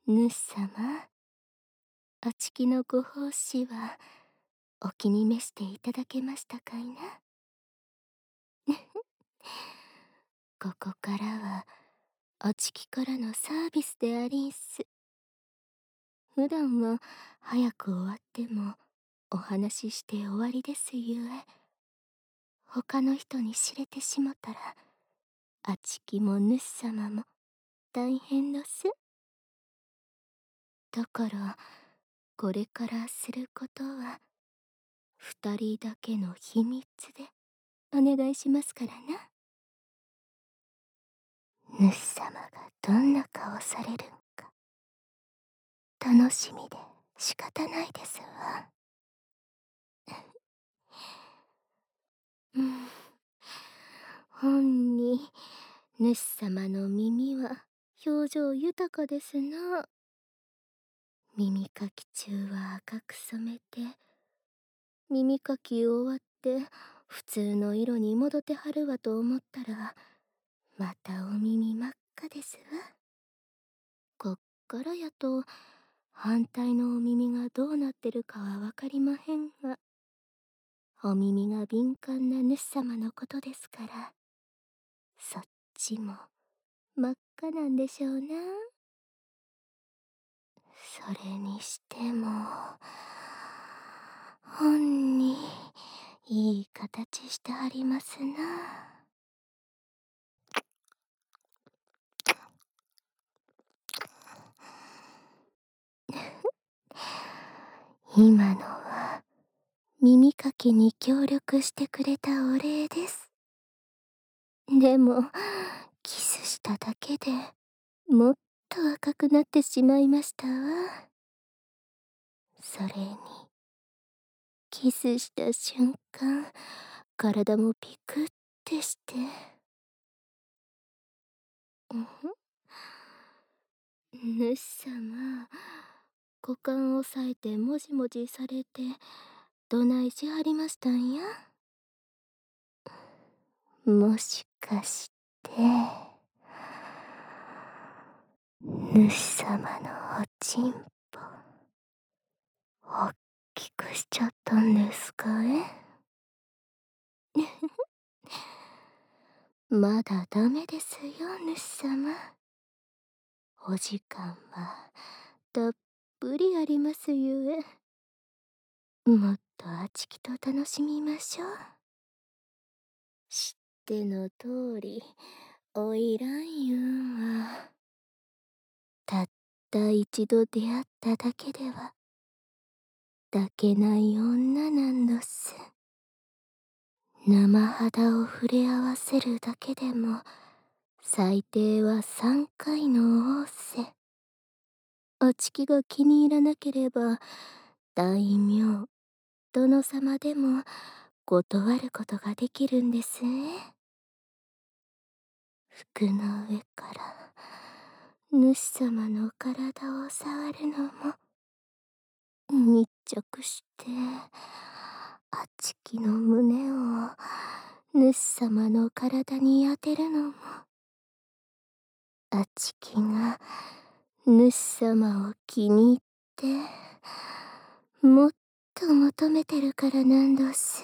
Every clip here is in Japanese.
主様、おちきのご奉仕はお気に召していただけましたかいな。ここからはおちきからのサービスでありんす。普段は早く終わってもお話しして終わりですゆえ、他の人に知れてしもたらあちきも主様も大変どす。だからこれからすることは二人だけの秘密でお願いしますからな。主様がどんな顔されるんか楽しみで仕方ないですわ。うん、ほんに主様の耳は表情豊かですな。耳かき中は赤く染めて、耳かき終わって普通の色に戻ってはるわと思ったらまたお耳真っ赤ですわ。こっからやと反対のお耳がどうなってるかはわかりまへんが、お耳が敏感な主様のことですから、そっちも真っ赤なんでしょうな。それにしてもほんにいい形してありますな。今のは耳かきに協力してくれたお礼です。でもキスしただけでもっと赤くなってしまいましたわ。それにキスした瞬間体もピクってして、主様、股間を押さえてもじもじされてどないしはりましたんや。もしかして主様のおちんぽおっきくしちゃったんですかえ。まだダメですよ主様。お時間はたっぷりありますゆえ、もっとあちきと楽しみましょう。知っての通りおいらんゆんはたった一度出会っただけでは抱けない女なんどす。生肌を触れ合わせるだけでも最低は3回の仰せ。おちきが気に入らなければ大名殿様でも断ることができるんですね。服の上から主様の体を触るのも、密着してあちきの胸を主様の体に当てるのも、あちきが主様を気に入ってもっと求めてるからなんどす。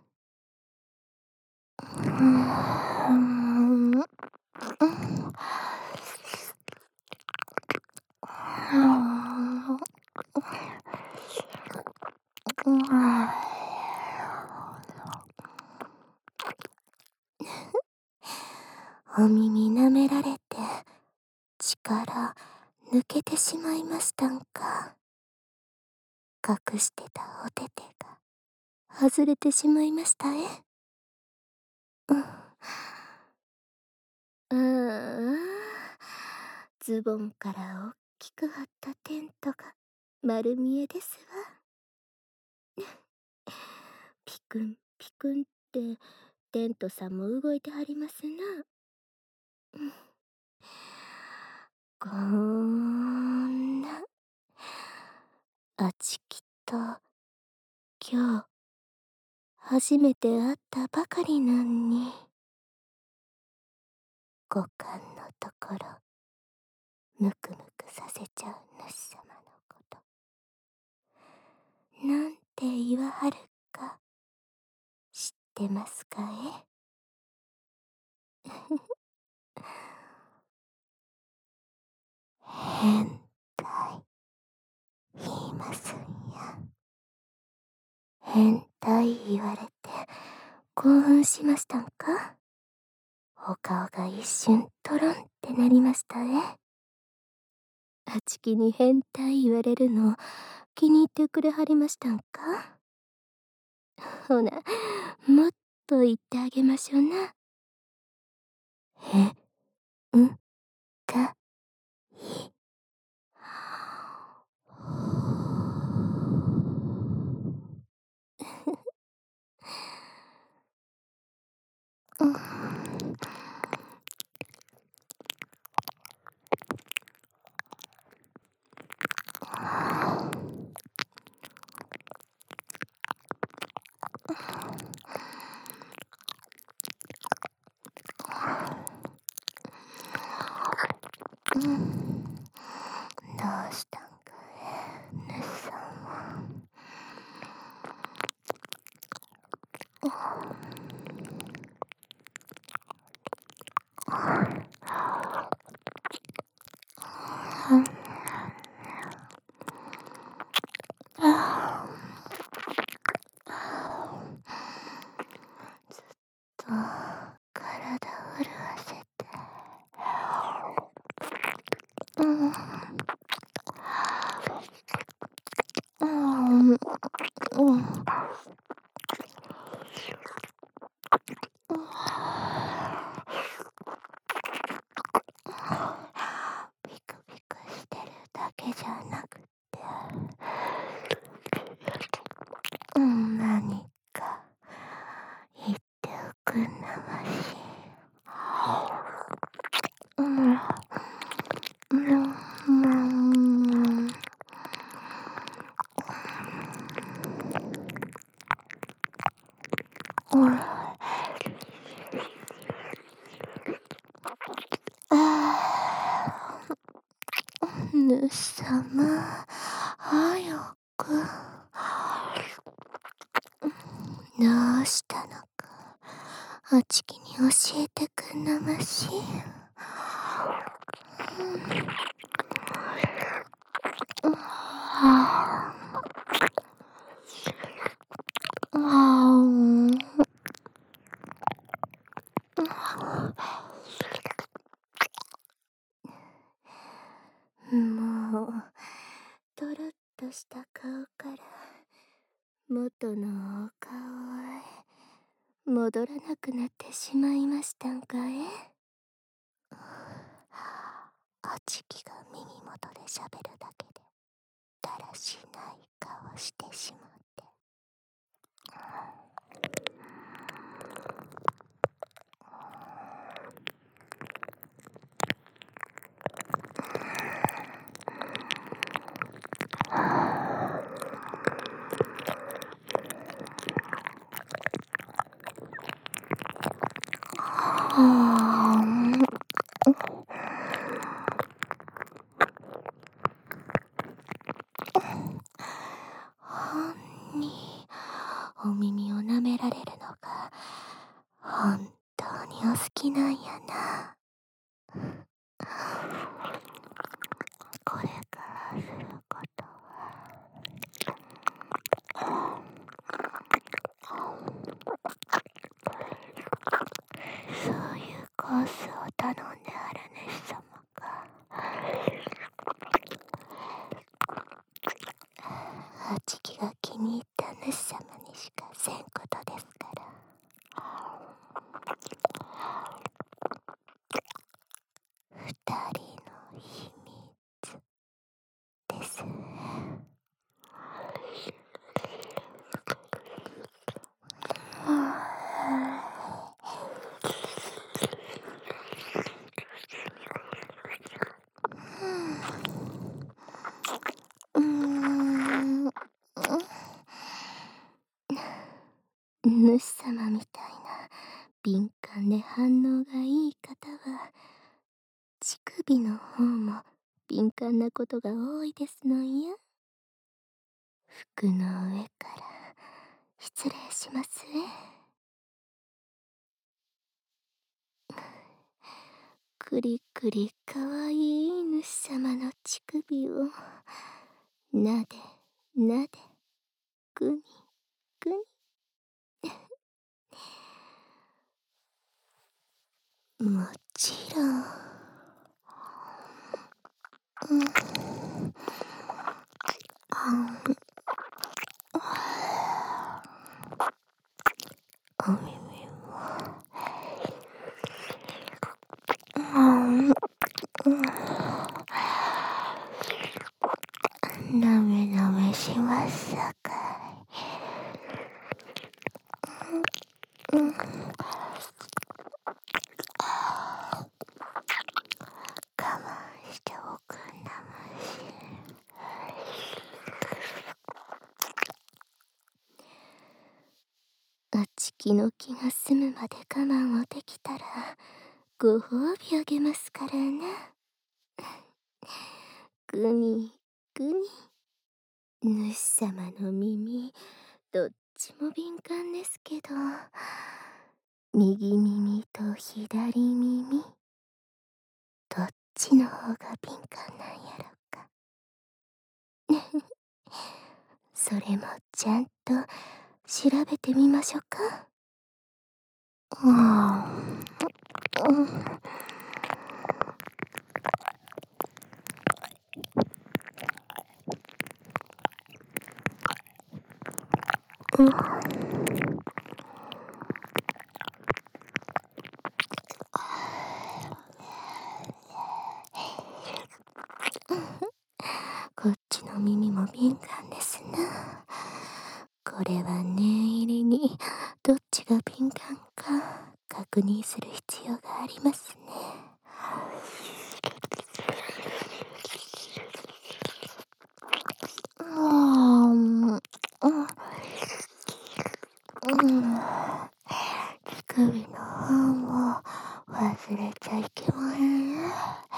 お耳舐められて力抜けてしまいましたんか。隠してたおててが外れてしまいましたえ。ああ、ズボンからおっきく張ったテントが丸見えですわ。ピクンピクンってテントさんも動いてはりますな。こんなあちきと今日初めて会ったばかりなんに、股間のところむくむくくさせちゃう主様のこと、なんて言わはるか知ってますかえ？変態言いますんや。変態言われて興奮しましたんか？お顔が一瞬トロンってなりましたえ。あちきに変態言われるの気に入ってくれはりましたんか？ほな、もっと言ってあげましょな。へんかい。うん。うん、どうしたんかい、ぬっさんは。うん、あずっと体を潤せて、うん、うん、うん、ピクピクしてるだけじゃなくて、何か言っておくんなまし。うん、うん、うん、うん、ぬさま、早く。どうしたのか、あちきに教えてくんなまし。うん、ああ、もう、とろっとした顔から元のお顔へ戻らなくなってしまいましたんかえ。あちきが耳元でしゃべるだけでだらしない顔してしまって。はあ、ほんにお耳を舐められるのが本当にお好きなんやな。これからすることは、そういうコースを頼んである主様が、あちきが気に入った主様にしかせんことですから。二人の秘密です。うん、主様みたいな敏感で反応がいい方は乳首の方も敏感なことが多いですのよ。服の上から失礼しますえ。くりくりかわいい主様の乳首をなでなでくにくに。もちろん、うん、お耳も、なめなめしますさかい。我慢しておくんなまし。あちきの気が済むまで我慢をできたらご褒美あげますからな。グニグニ。主様の耳どっちも敏感ですけど、右耳と左耳どっちの方が敏感なんやろか。それもちゃんと調べてみましょか。うん、うん、うん。こっちの耳も敏感ですな。これは念入りにどっちが敏感か確認する必要がありますね。うん、うん、乳首の方も忘れちゃいけまへんよ。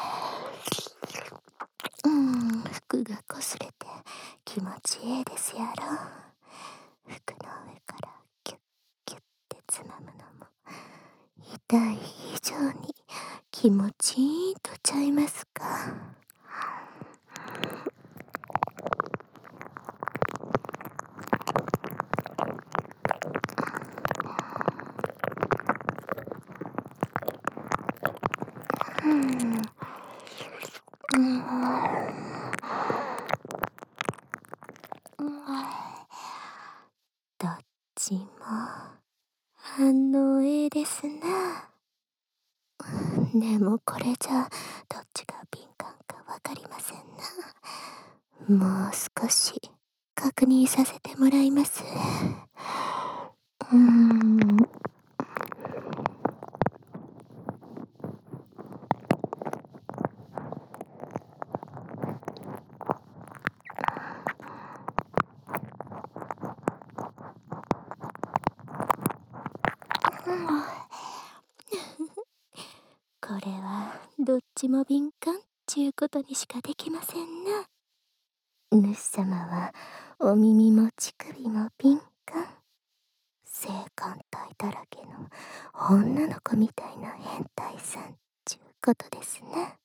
服が擦れて気持ちいいですやろ。服の上からキュッキュッてつまむのも痛い以上に気持ちいいとちゃいますか。うん、うん、どっちも反応ええですな。でもこれじゃどっちが敏感かわかりませんな。もう少し確認させてもらいます。うーん、これはどっちも敏感ちゅうことにしかできませんな。主様はお耳も乳首も敏感。性感帯だらけの女の子みたいな変態さんちゅうことですね。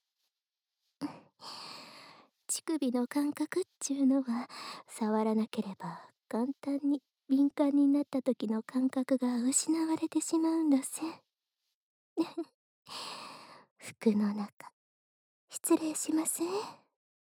乳首の感覚っちゅうのは触らなければ簡単に敏感になった時の感覚が失われてしまうんだぜ。服の中失礼しますね。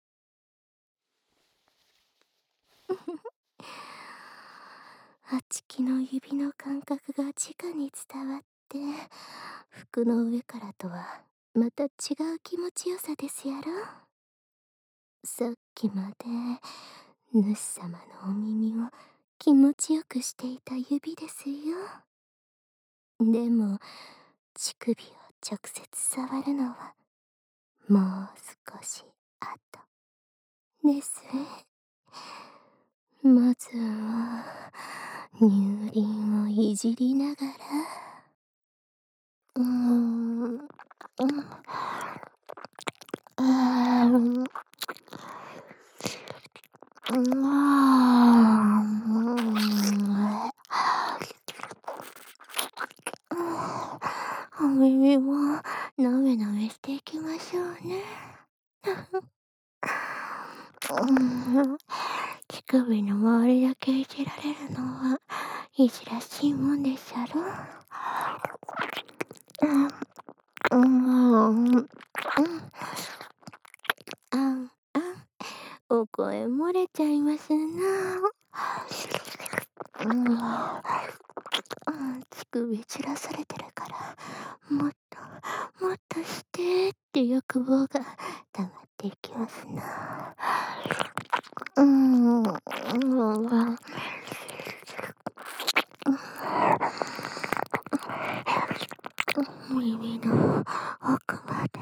あちきの指の感覚が直に伝わって服の上からとはまた違う気持ちよさですやろ。さっきまで主様のお耳を気持ちよくしていた指ですよ。でも乳首を直接触るのはもう少し後ですね。まずは乳輪をいじりながら、うーん、うん、あー、 うーん。お耳もなめなめしていきましょうね。乳首の周りだけいじられるのはいじらしいもんでしゃろ。うん、うん、あん、あん、お声漏れちゃいますな。乳首散らされてるから、もっと、もっとしてって欲望が溜まっていきますな。耳の奥まで。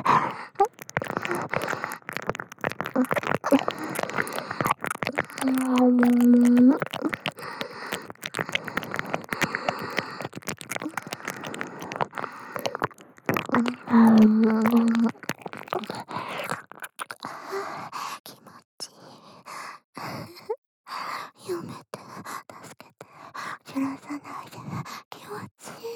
気持ちいい。やめて、助けて、散らさないで、気持ちい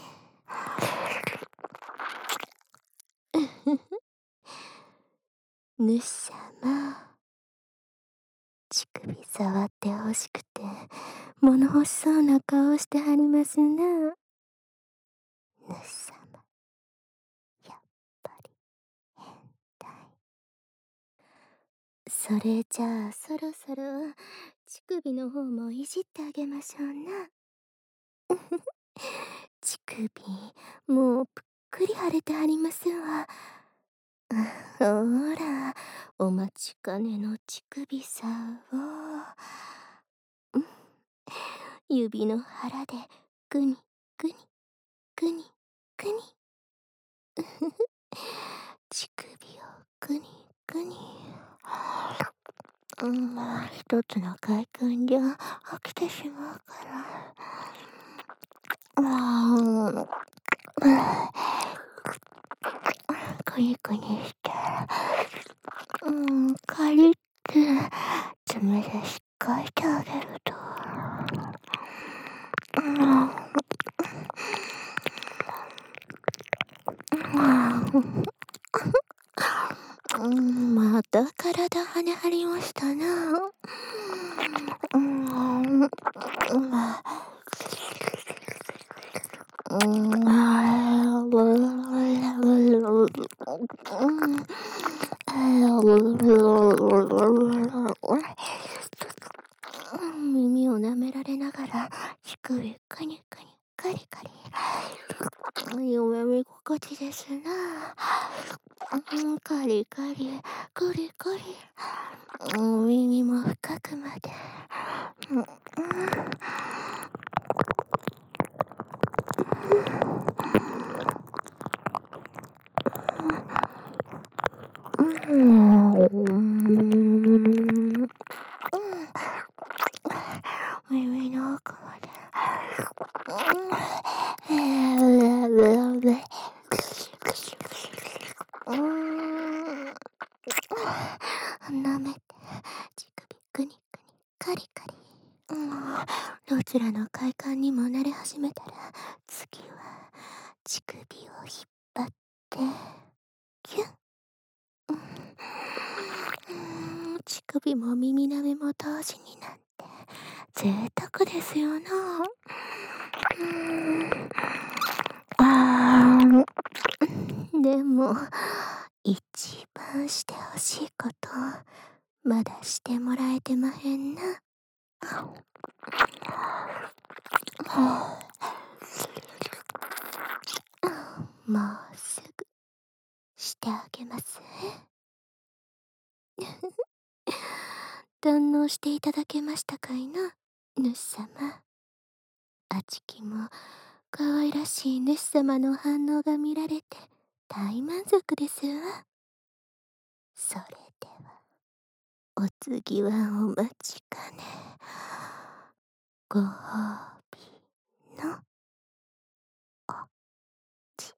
い。主様、乳首触ってほしくて、物欲しそうな顔してはりますな。主様、やっぱり変態。それじゃあそろそろ乳首の方もいじってあげましょうな。乳首、もうぷっくり腫れてはりますわ。ほら、お待ちかねの乳首さを、指の腹でグニグニグニグニ。乳首をグニグニ。一つの快感じゃ飽きてしまうから。グニグニして、カリって爪でしっかいてあげると。また体跳ね張りましたな。耳を舐められながら乳首カニカニカリカリ。夢見心地ですな。カリカリカリカリ。耳も深くまで。耳の奥まで。舐めて、乳首グニグニカリカリ。どちらの快感にも慣れ始めたら、次は乳首を引っ張ってキュン。乳首も耳舐めも同時になんて贅沢ですよな。でも一番してほしいことまだしてもらえてまへんな。もうすぐしてあげます。堪能していただけましたかいな、主様。あちきも可愛らしい主様の反応が見られて大満足ですわ。それではお次はお待ちかね、ご褒美のおち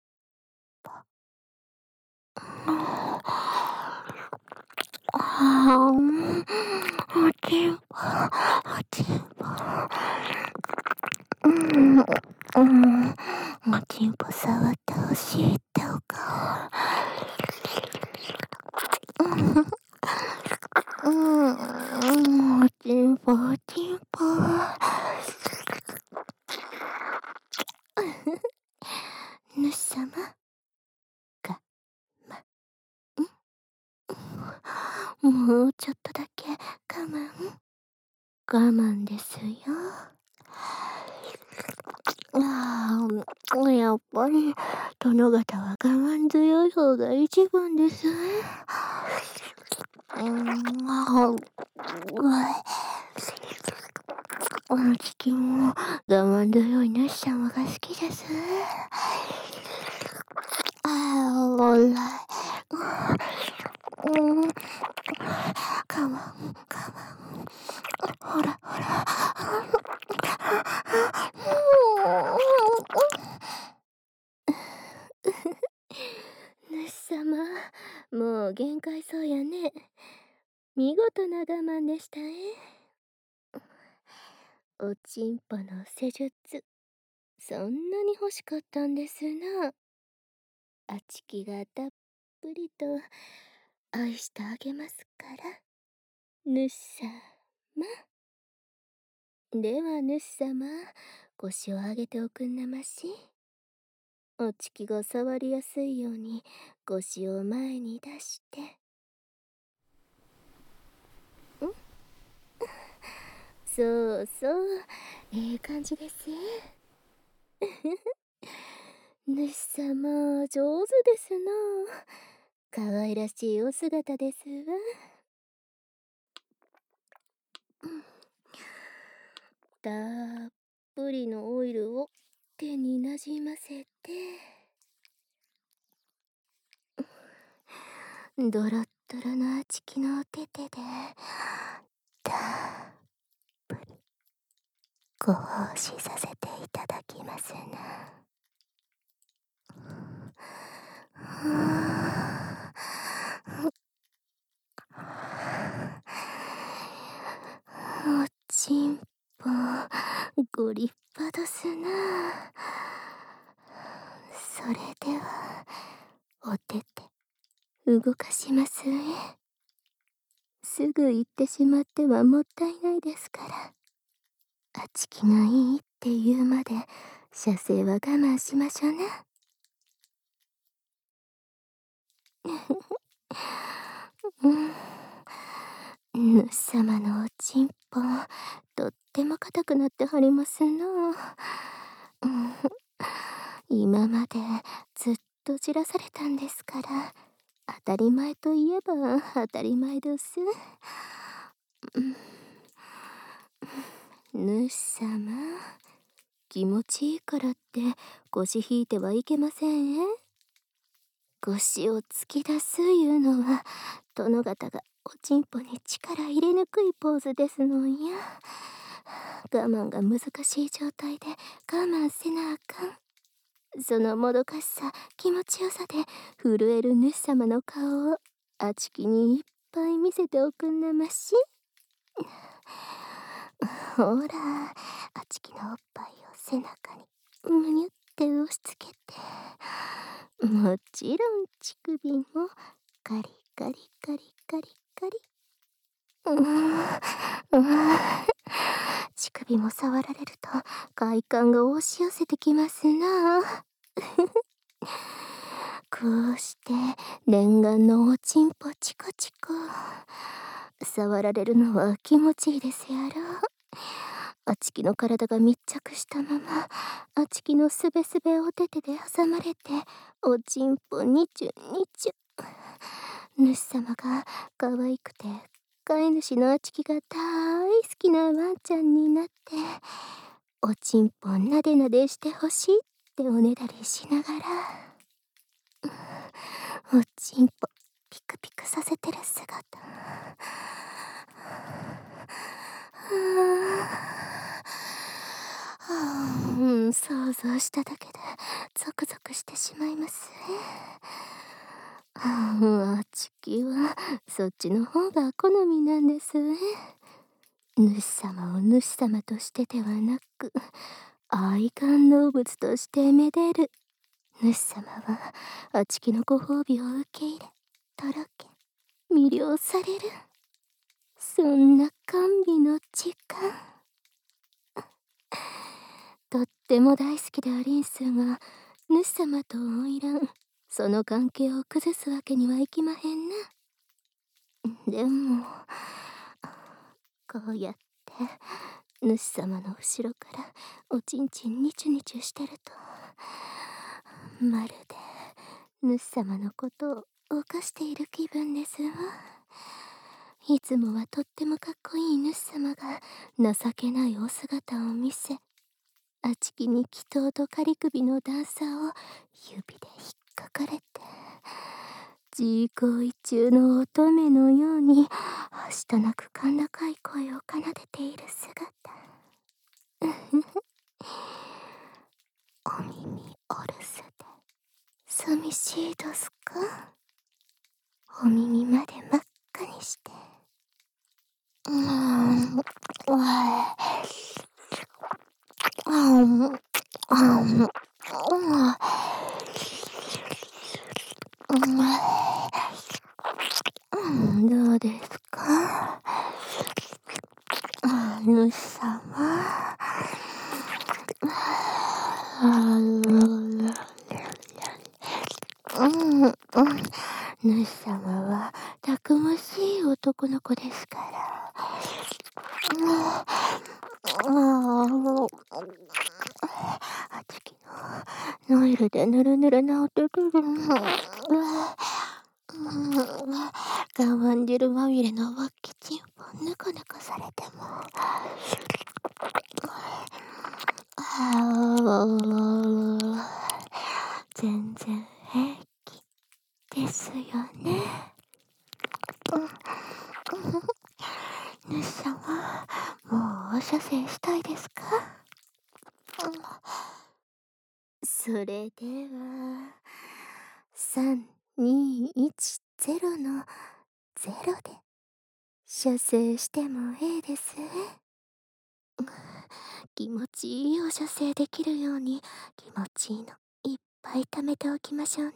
ぽ。 おちんぽ、おちんぽ。うん、おちんぽ触ってほしいってお顔。おちんぽ、おちんぽ。主様、が、もうちょっとだけ我慢ですよ。やっぱり殿方は我慢強い方が一番です。チキンも我慢強い主様が好きです。もうらい。我慢。ほら。主様、もう限界そうやね。見事な我慢でしたね。おちんぽの施術、そんなに欲しかったんですな。あちきがたっぷりと愛してあげますから。主様。では主様、腰を上げておくんなまし。おちきが触りやすいように腰を前に出して。そうそう、ええ感じです。主様、上手ですな。可愛らしいお姿ですわ。たっぷりのオイルを手になじませて、ドロッドロのあちきのお手々でたっぷりご奉仕させていただきますな。おちんぽご立派ですな。それではお手々動かしますね。すぐ行ってしまってはもったいないですから。あちきがいいって言うまで射精は我慢しましょうね。主様のおちんぽとっても硬くなってはりますな。今までずっとじらされたんですから、当たり前といえば当たり前です。主様、気持ちいいからって腰引いてはいけませんえ。腰を突き出すいうのは殿方がおちんぽに力入れにくいポーズですのんや。我慢が難しい状態で我慢せなあかん。そのもどかしさ、気持ちよさで震える主様の顔をあちきにいっぱい見せておくんなまし。ほら、あちきのおっぱいを背中にむにゅって押しつけて、もちろん乳首もカリカリカリカリカリ。乳首も触られると快感が押し寄せてきますな。こうして念願のおちんぽチコチコ触られるのは気持ちいいですやろ。あちきの体が密着したままあちきのすべすべお手々で挟まれておちんぽにちゅにちゅ。主様が可愛くて飼い主のあちきが大好きなワンちゃんになっておちんぽなでなでしてほしいっておねだりしながらおちんぽピクピクさせてる姿、想像しただけでゾクゾクしてしまいます。 あちきはそっちの方が好みなんですね。主様を主様としてではなく、愛玩動物としてめでる。主様はあちきのご褒美を受け入れ、とろけ、魅了される。そんな甘美の時間。とっても大好きでありんすが、主様と花魁、その関係を崩すわけにはいきまへんな。でも、こうやって主様の後ろからおちんちんニチュニチュしてると、まるで主様のことを犯している気分ですわ。いつもはとってもかっこいい主様が情けないお姿を見せ、あちきに祈祷と仮首の段差を指で引っかかれて、自行為中の乙女のようにはしたなく甲高い声を奏でている姿。お耳お留守で寂しいどすか？お耳まで真っ赤にして。どうですか？主様。主様はたくましい男の子ですから。あちきのノイルでぬるぬるなおてくる。我慢汁まみれのわっきちんぽぬかぬかされても。全然平気ですよね。主様、もうお射精したいですか？それでは、3210の0で射精してもええですね。気持ちいいお射精できるように気持ちいいのいっぱい貯めておきましょうな。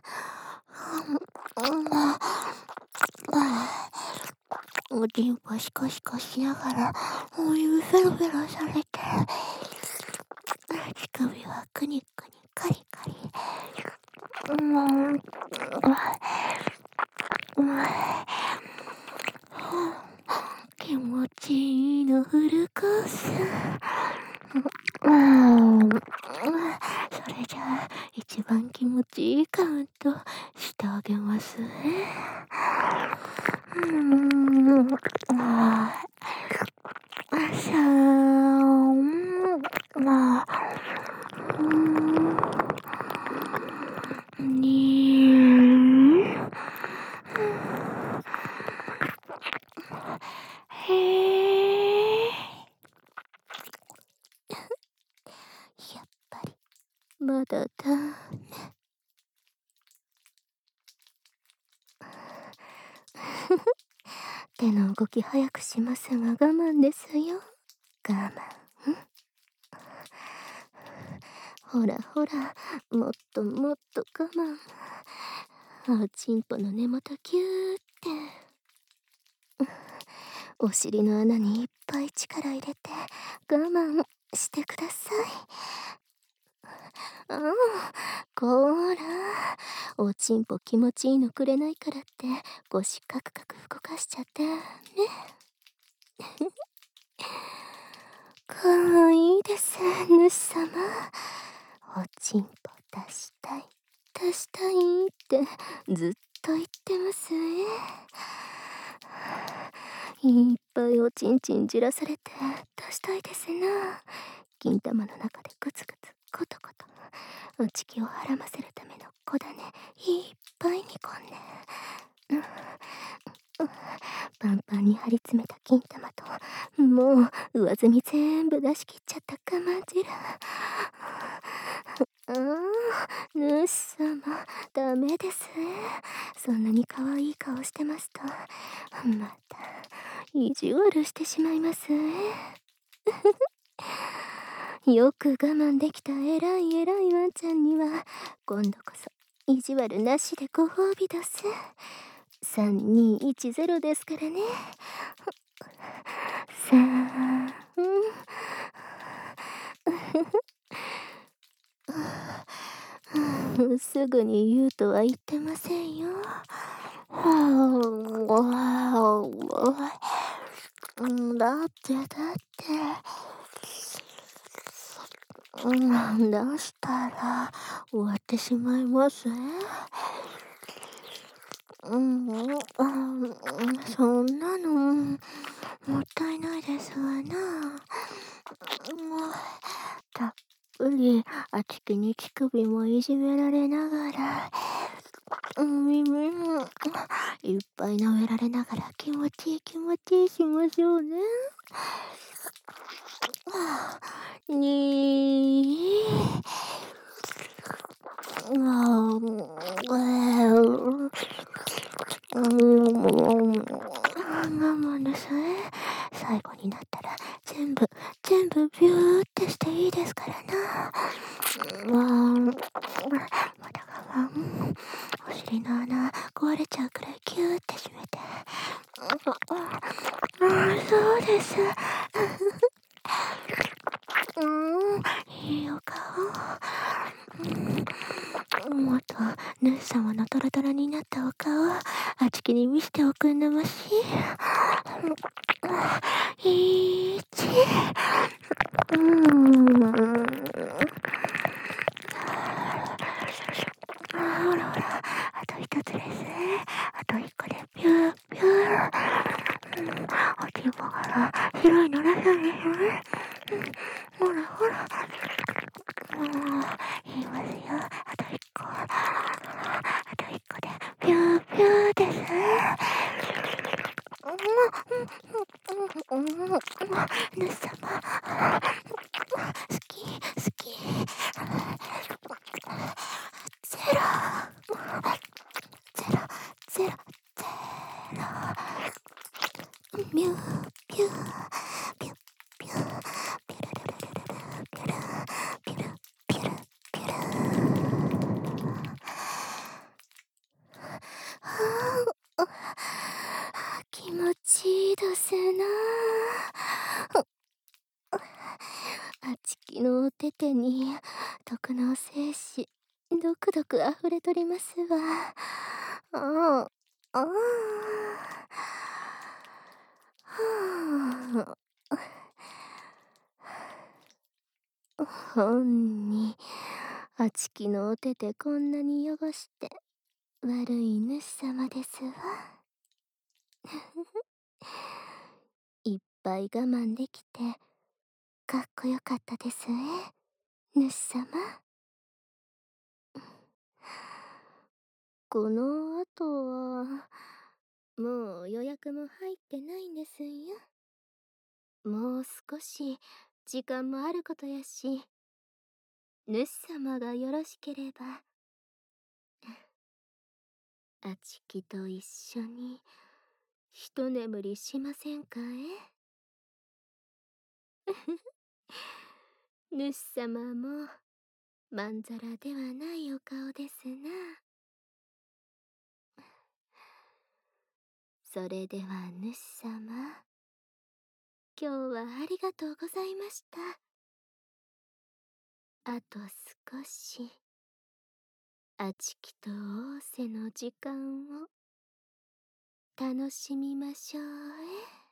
おちんぽシコシコしながらお湯フェロフェロされて、乳首はクニクニカリカリ。気持ちいいのフルコース。それじゃあ一番気持ちいいカウントしてあげますね。やっぱりまだだね。手の動き早くしますが我慢ですよ。我慢。ほらほら、もっともっと我慢。おちんぽの根元キューって。お尻の穴にいっぱい力入れて我慢してください。こら、おちんぽ気持ちいいのくれないからって腰カクカク動かしちゃってね。かわいいです、主様。おちんぽ出したい出したいってずっと言ってますね。いっぱいおちんちんじらされて出したいですな。金玉の中でグツグツコトコト、おちきをはらませるための小種いっぱいにこんね。パンパンに張り詰めた金玉と、もう上澄み全部出し切っちゃった我慢汁。 ああ、ヌシ様、ダメです。そんなに可愛い顔してますと、また、意地悪してしまいます。よく我慢できた偉い偉いワンちゃんには、今度こそ、意地悪なしでご褒美どす。3210ですからね。さあ、すぐに言うとは言ってませんよ。だって出したら終わってしまいますそんなのもったいないですわな。たっぷりあちきに乳首もいじめられながら、耳もいっぱい舐められながら気持ちいい気持ちいいしましょうね。に我慢なさい。最後になったら全部ビューってしていいですからな。まだ我慢。お尻の穴壊れちゃうくらいキューって締めて。そうです。いいお顔。もっとヌー様のトロトロになったお顔あちきに見せておくんなまし。1、ほらほら、あと一つです。あと一個でピューピュー。おちんぽが広いのらしいですね。ほらほら。言いますよ。あと一個。あと一個でピューピューです。ヌシ様。好き、好き。ゼロ、ゼロ、ゼロ、ゼロ。ミュー、ピュー、ピュー、ピュー、ピュルルルルルル、ピュル、ピュル、ピュル、ピュル。気持ちいいですな。あちきのおててに毒の精子どくどくあふれとりますわ。ああ、ああ、ほんにあちきのおててこんなに汚して悪い主様ですわ。いっぱい我慢できてかっこよかったですね、主様。この後はもう予約も入ってないんですよ。もう少し時間もあることやし、主様がよろしければあちきと一緒に一眠りしませんか主様もまんざらではないお顔ですな。それでは主様、今日はありがとうございました。あと少しあちきと仰せの時間を楽しみましょう